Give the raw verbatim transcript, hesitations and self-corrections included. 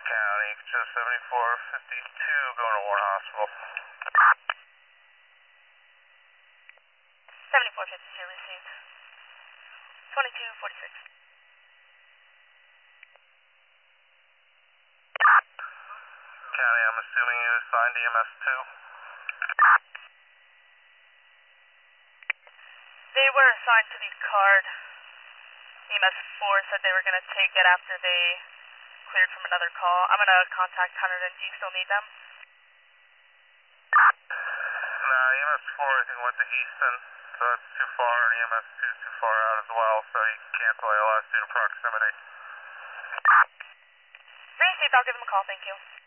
County, just seventy-four fifty-two going to Warren Hospital. seventy-four fifty-two received. twenty-two forty-six. County, I'm assuming you assigned E M S two. They were assigned to the card. E M S four said they were going to take it after they cleared from another call. I'm going to contact Hunterdon. Do you still need them? Nah, E M S four I think went to Easton, so that's too far, and E M S two is too far out as well, so you can cancel A L S due to proximity. Received. I'll give them a call. Thank you.